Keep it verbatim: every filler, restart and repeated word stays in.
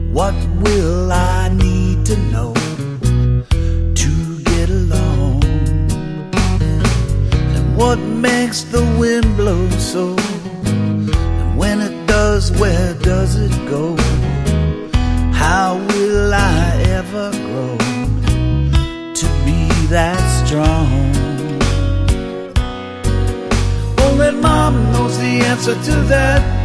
What will I need to know to get along? And what makes the wind blow so? And when it does, where does it go? How will I ever grow to be that strong? Only Mom knows the answer to that.